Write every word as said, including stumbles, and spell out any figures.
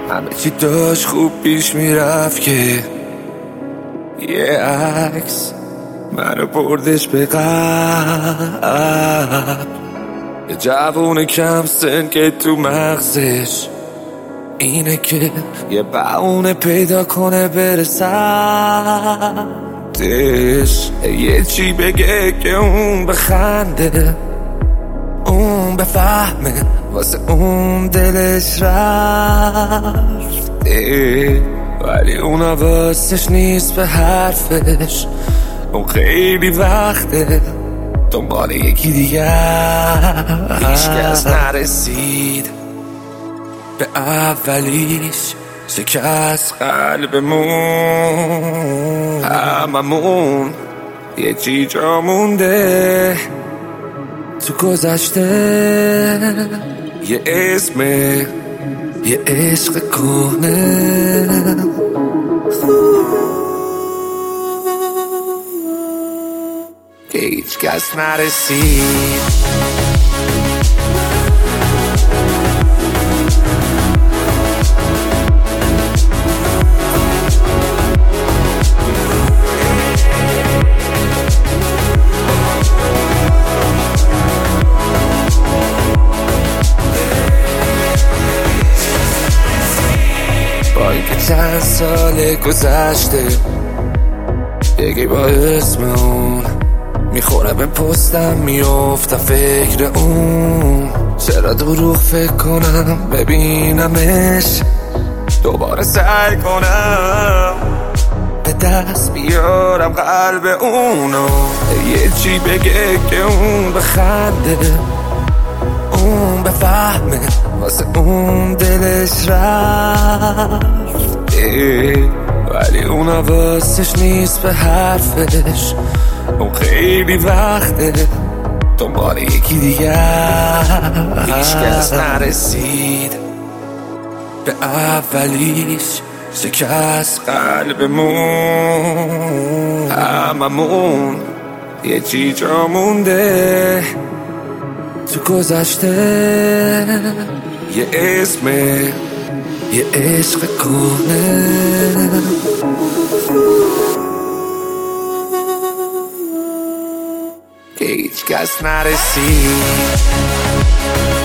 همه چی داشت خوب پیش میرفت که یه عکس منو بردش به قبل. یه جوون کم سن که تو مغزش اینه که یه بهونه پیدا کنه بره سمتش، یه چی بگه که اون بخنده، اون بفهمه واسه اون دلش رفته، ولی اون حواسش نیست به حرفش. اون خیلی وقته دنبال یکی دیگه، هیچ کس نرسید به اولیش، شکست قلبمون، هممون یه چی جا مونده تو گذشته، یه اسم، یه عشق کهنه که هیچ کس نرسید. با اینکه چند سال گذشته یکی با اسم اون میخوره به پستم، میافتم فکر اون، چرا دروغ فکر کنم ببینمش، دوباره سعی کنم به دست بیارم قلب اونو، یه چی بگه که اون بخنده، اون بفهمه واسه اون دلش رفته، ولی اون حواسش نیست به حرفش. اون خیلی وقته دنبال یکی دیگه، هیچ کس نرسید به اولیش، شکست قلبمون، هممون یه چی جا مونده تو گذشته، یه اسم، یه عشق کهنه که هیچ کس نرسید.